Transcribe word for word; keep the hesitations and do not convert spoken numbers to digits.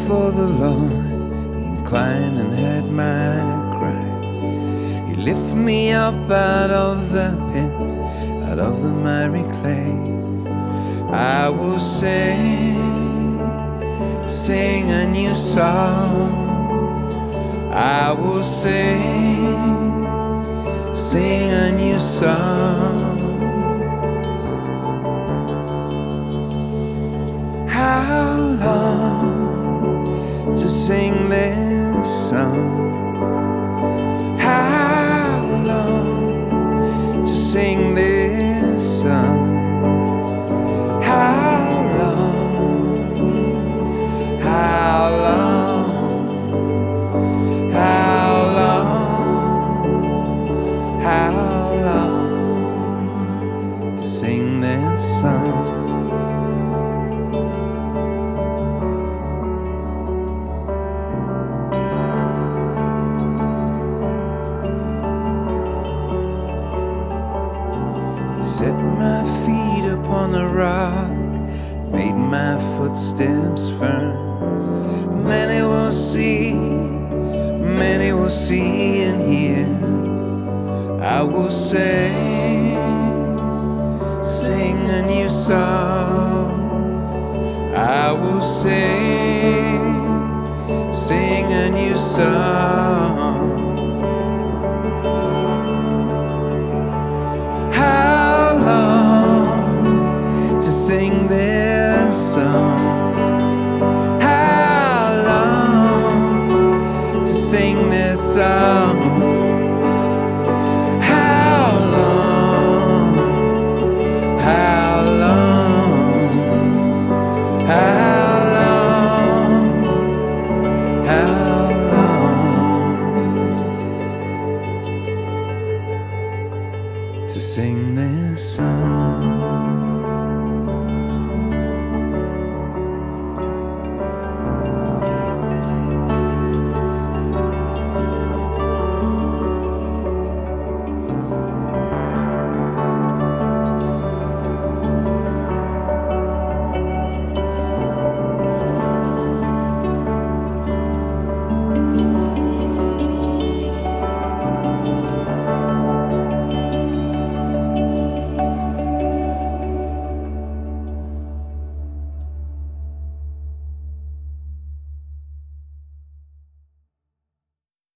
before the Lord, He inclined and heard my cry. He lifted me up out of the pit, out of the miry clay. I will sing, sing a new song. I will sing, sing a new song. How long to sing this song? How long to sing this song? How long? How long? How long? How long to sing this song? Set my feet upon a rock, made my footsteps firm. Many will see, many will see and hear. I will sing, sing a new song. I will sing, sing a new song. Sing their song. How long to sing their song?